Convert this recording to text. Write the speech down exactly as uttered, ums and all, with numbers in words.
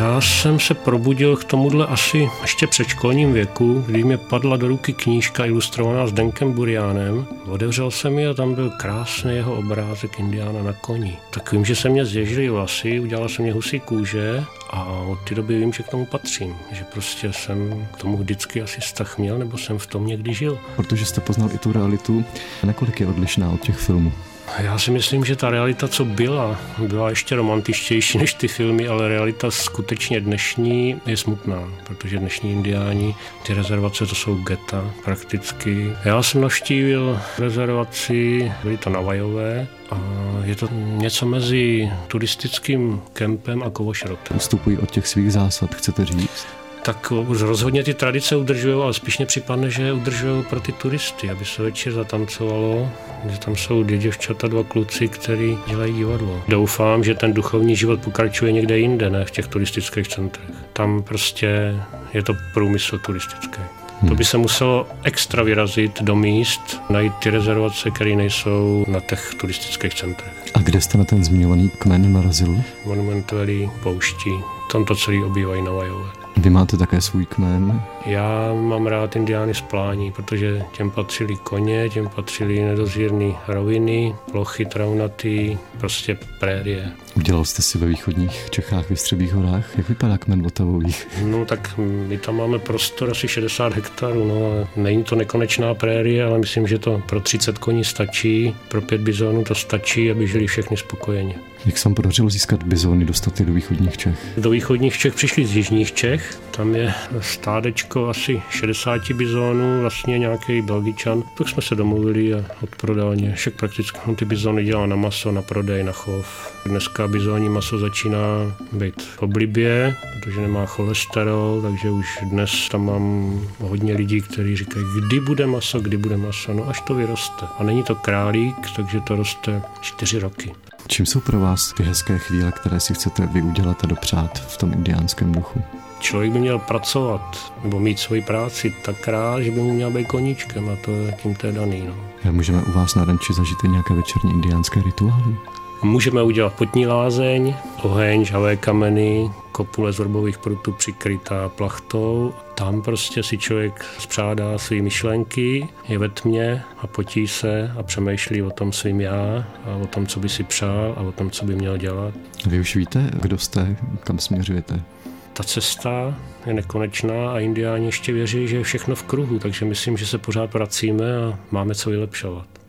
Já jsem se probudil k tomuhle asi ještě před školním věku, kdy mi padla do ruky knížka ilustrovaná s Denkem Burianem. Otevřel jsem ji a tam byl krásný jeho obrázek indiána na koni. Tak vím, že se mě zježily vlasy, udělala se mě husí kůže a od té doby vím, že k tomu patřím. Že prostě jsem k tomu vždycky asi vztah měl, nebo jsem v tom někdy žil. Protože jste poznal i tu realitu, nakolik je odlišná od těch filmů? Já si myslím, že ta realita, co byla, byla ještě romantičtější než ty filmy, ale realita skutečně dnešní je smutná, protože dnešní indiáni, ty rezervace, to jsou geta prakticky. Já jsem navštívil rezervaci, byly to Navajové, a je to něco mezi turistickým kempem a kovošrotem. Vstupují od těch svých zásad, chcete říct? Tak už rozhodně ty tradice udržují, ale spíš mě připadne, že je udržují pro ty turisty, aby se večer zatancovalo, že tam jsou dvě děvčata, dva kluci, kteří dělají divadlo. Doufám, že ten duchovní život pokračuje někde jinde, ne v těch turistických centrech. Tam prostě je to průmysl turistický. Hmm. To by se muselo extra vyrazit do míst, najít ty rezervace, které nejsou na těch turistických centrech. A kde jste na ten zmiňovaný kmen narazil? Monument Valley, pouští, tam to celý obývají Navajové. Vy máte také svůj kmen? Já mám rád indiány z plání, protože těm patřili koně, těm patřili nedozírné roviny, plochy travnatý, prostě prérie. Udělal jste si ve východních Čechách, v Střebých horách? Jak vypadá kmen Vltavových? No tak my tam máme prostor asi šedesát hektarů, no není to nekonečná prérie, ale myslím, že to pro třicet koní stačí, pro pět bizonů to stačí, aby žili všechny spokojeně. Jak se vám podařilo získat bizony, dostat je do východních Čech? Do východních Čech přišli z jižních Čech, tam je stádečko asi šedesát bizonů, vlastně nějaký Belgičan. Tak jsme se domluvili a odprodal mě. Však prakticky on ty bizony dělá na maso, na prodej, na chov. Dneska bizonní maso začíná být v oblibě, protože nemá cholesterol, takže už dnes tam mám hodně lidí, kteří říkají, kdy bude maso, kdy bude maso, no až to vyroste. A není to králík, takže to roste čtyři roky. Čím jsou pro vás ty hezké chvíle, které si chcete vy udělat a dopřát v tom indiánském duchu? Člověk by měl pracovat nebo mít svoji práci tak rád, že by mu měl být koníčkem a to je tím to je daný. No. A můžeme u vás na ranči zažít nějaké večerní indiánské rituály? Můžeme udělat potní lázeň, oheň, žhavé kameny, kopule z vrbových prutů přikrytá plachtou. Tam prostě si člověk spřádá své myšlenky, je ve tmě a potí se a přemýšlí o tom svým já a o tom, co by si přál a o tom, co by měl dělat. Vy už víte, kdo jste, kam směřujete? Ta cesta je nekonečná a indiáni ještě věří, že je všechno v kruhu, takže myslím, že se pořád vracíme a máme co vylepšovat.